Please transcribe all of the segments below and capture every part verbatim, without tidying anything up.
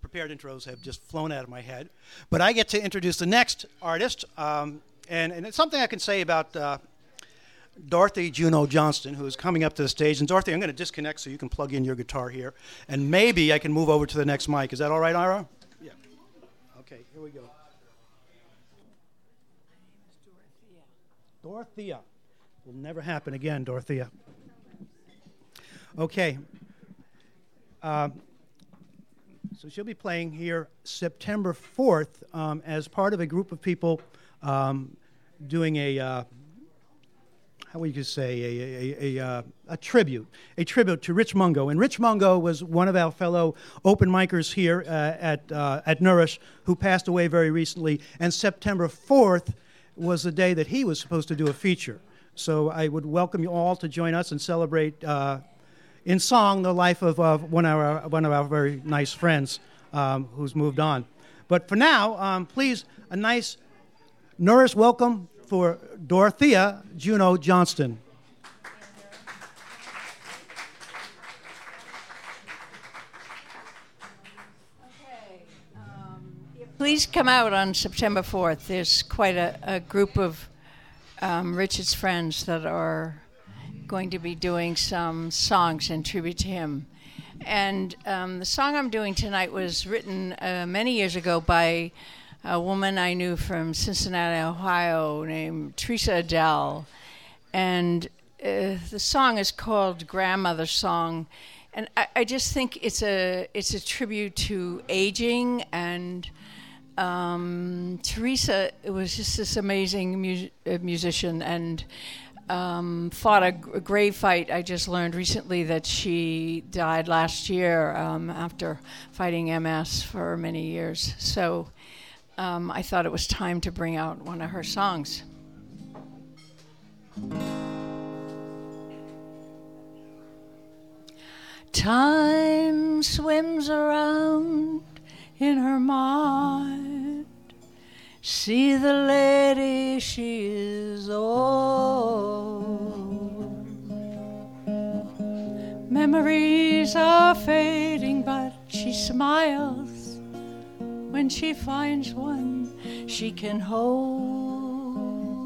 prepared intros have just flown out of my head. But I get to introduce the next artist, um, and, and it's something I can say about uh, Dorothy Juno Johnston, who is coming up to the stage. And Dorothy, I'm going to disconnect so you can plug in your guitar here, and maybe I can move over to the next mic. Is that all right, Ira? Yeah. Okay, here we go. Dorothea. Will never happen again, Dorothea. Okay. Uh, so she'll be playing here September fourth um, as part of a group of people um, doing a, uh, how would you say, a, a, a, a, a tribute, a tribute to Rich Mungo. And Rich Mungo was one of our fellow open micers here uh, at, uh, at Nourish who passed away very recently. And September fourth was the day that he was supposed to do a feature. So I would welcome you all to join us and celebrate uh, in song the life of uh, one of our one of our very nice friends um, who's moved on. But for now, um, please, a nice Nourish welcome for Dorothea Juno Johnston. Okay. Um, please come out on September fourth. There's quite a, a group of um, Richard's friends that are going to be doing some songs in tribute to him. And um, the song I'm doing tonight was written uh, many years ago by a woman I knew from Cincinnati, Ohio, named Teresa Adele. And uh, the song is called Grandmother's Song. And I, I just think it's a it's a tribute to aging. And um, Teresa was just this amazing mu- uh, musician and Um, fought a, g- a grave fight. I just learned recently that she died last year um, after fighting M S for many years. So um, I thought it was time to bring out one of her songs. Time swims around in her mind. See the lady, she is old. Memories are fading, but she smiles when she finds one she can hold.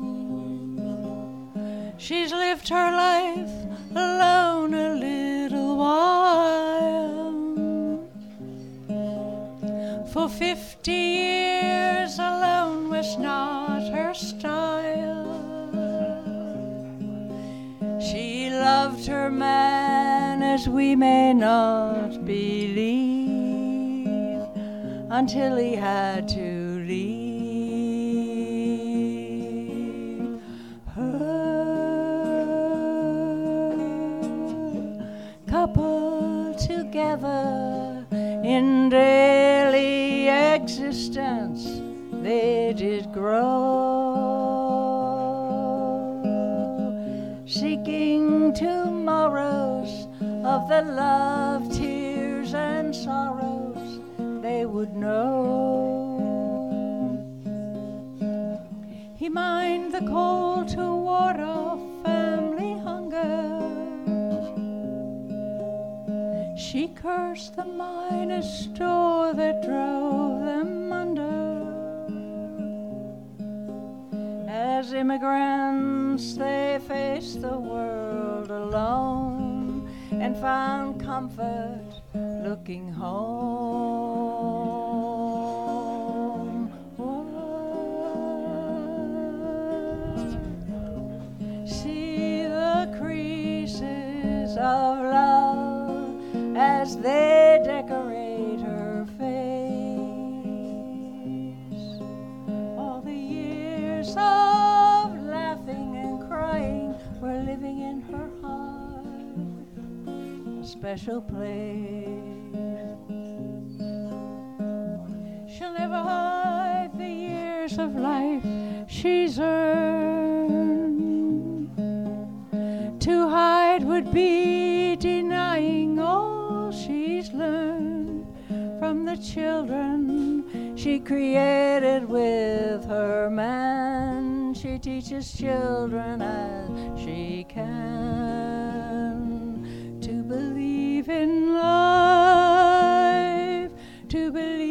She's lived her life alone a little while. For fifty years alone was not her style. She loved her man as we may not believe, until he had to leave her. Couple together in daily existence, they did grow, seeking tomorrows of the love, tears, and sorrows they would know. He mined the coal to ward off family hunger. She cursed the miners' store that drove them under. As immigrants, they faced the world alone and found comfort looking home. Whoa. See the creases of love as they decorate her face. All the years of laughing and crying were living in her heart, a special place. She'll never hide the years of life she's earned. To hide would be denying all she's learned from the children she created with her man. She teaches children as she can to believe in life, to believe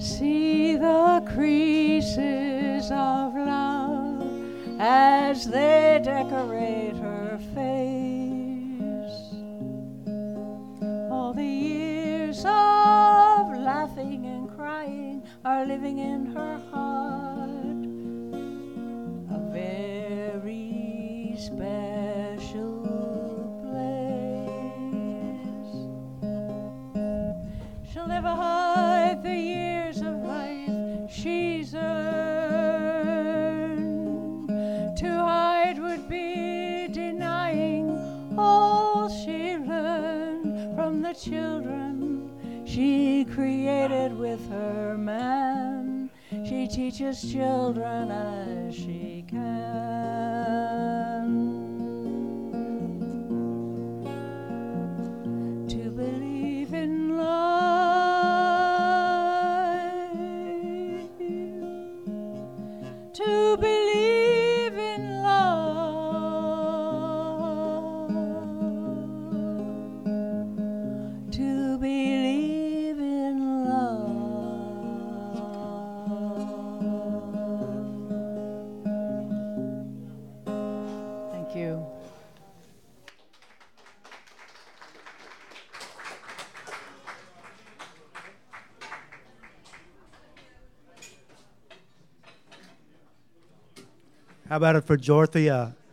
See the creases of love as they decorate her face. All the years of laughing and crying are living in her heart. A very special place. She'll never hide the years of life she's earned. To hide would be denying all she learned from the children she created with her man. She teaches children as she can to believe in life, to believe in love, to believe in love. Thank you. How about it for Dorothea